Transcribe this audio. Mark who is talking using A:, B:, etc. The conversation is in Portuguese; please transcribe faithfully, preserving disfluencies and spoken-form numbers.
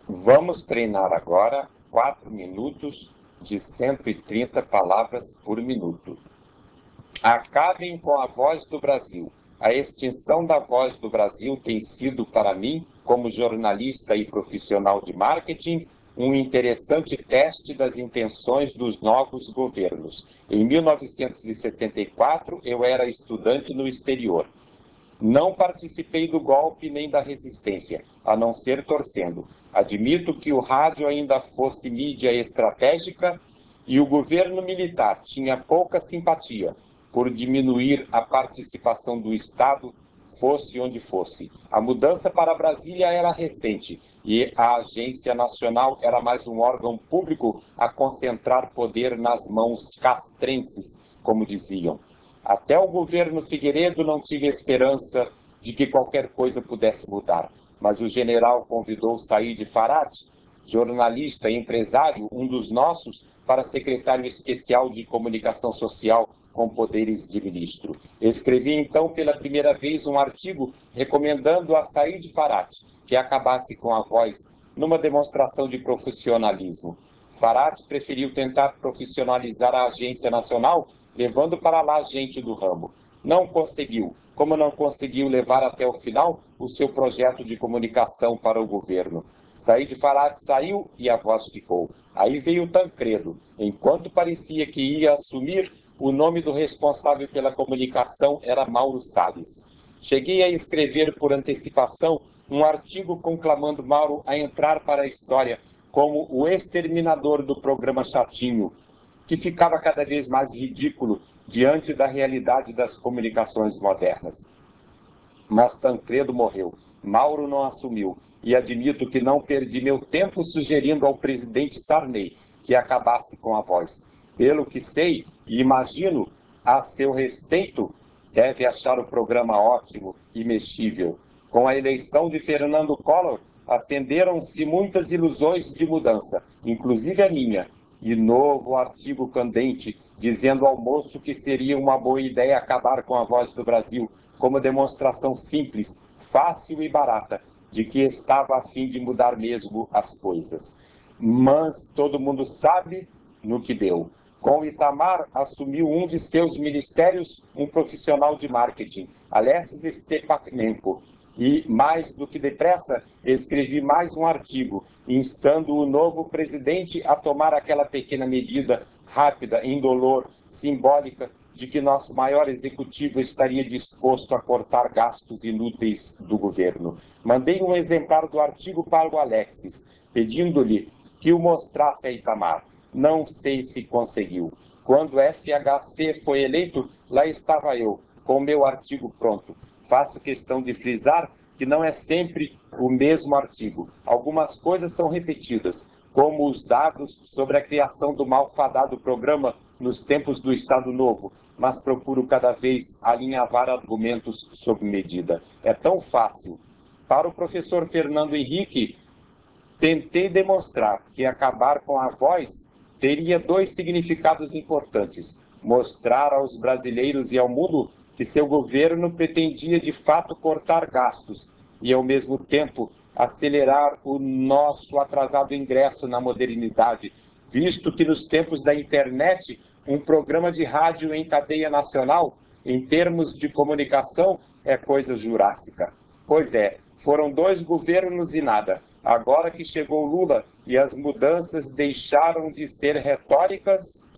A: Vamos treinar agora quatro minutos de cento e trinta palavras por minuto. Acabem com a voz do Brasil. A extinção da voz do Brasil tem sido, para mim, como jornalista e profissional de marketing, um interessante teste das intenções dos novos governos. Em mil novecentos e sessenta e quatro, eu era estudante no exterior. Não participei do golpe nem da resistência, a não ser torcendo. Admito que o rádio ainda fosse mídia estratégica e o governo militar tinha pouca simpatia por diminuir a participação do Estado, fosse onde fosse. A mudança para Brasília era recente e a Agência Nacional era mais um órgão público a concentrar poder nas mãos castrenses, como diziam. Até o governo Figueiredo não tinha esperança de que qualquer coisa pudesse mudar, mas o general convidou Said Farad, jornalista e empresário, um dos nossos, para secretário especial de comunicação social com poderes de ministro. Escrevi então pela primeira vez um artigo recomendando a Said Farad que acabasse com a voz numa demonstração de profissionalismo. Farad preferiu tentar profissionalizar a Agência Nacional, levando para lá gente do ramo. Não conseguiu, como não conseguiu levar até o final o seu projeto de comunicação para o governo. Said Farad saiu e a voz ficou. Aí veio Tancredo. Enquanto parecia que ia assumir, o nome do responsável pela comunicação era Mauro Salles. Cheguei a escrever por antecipação um artigo conclamando Mauro a entrar para a história como o exterminador do programa Chatinho, que ficava cada vez mais ridículo diante da realidade das comunicações modernas. Mas Tancredo morreu, Mauro não assumiu, e admito que não perdi meu tempo sugerindo ao presidente Sarney que acabasse com a voz. Pelo que sei e imagino, a seu respeito, deve achar o programa ótimo e mexível. Com a eleição de Fernando Collor, acenderam-se muitas ilusões de mudança, inclusive a minha, e novo artigo candente dizendo ao moço que seria uma boa ideia acabar com a voz do Brasil, como demonstração simples, fácil e barata de que estava a fim de mudar mesmo as coisas. Mas todo mundo sabe no que deu. Com Itamar, assumiu um de seus ministérios um profissional de marketing, Alexis Stepanenko, e, mais do que depressa, escrevi mais um artigo, instando o novo presidente a tomar aquela pequena medida rápida, indolor, simbólica, de que nosso maior executivo estaria disposto a cortar gastos inúteis do governo. Mandei um exemplar do artigo para o Alexis, pedindo-lhe que o mostrasse a Itamar. Não sei se conseguiu. Quando o F H C foi eleito, lá estava eu, com o meu artigo pronto. Faço questão de frisar que não é sempre o mesmo artigo. Algumas coisas são repetidas, como os dados sobre a criação do malfadado programa nos tempos do Estado Novo, mas procuro cada vez alinhavar argumentos sob medida. É tão fácil. Para o professor Fernando Henrique, tentei demonstrar que acabar com a voz teria dois significados importantes: mostrar aos brasileiros e ao mundo que seu governo pretendia de fato cortar gastos e, ao mesmo tempo, acelerar o nosso atrasado ingresso na modernidade, visto que nos tempos da internet, um programa de rádio em cadeia nacional, em termos de comunicação, é coisa jurássica. Pois é, foram dois governos e nada. Agora que chegou Lula e as mudanças deixaram de ser retóricas,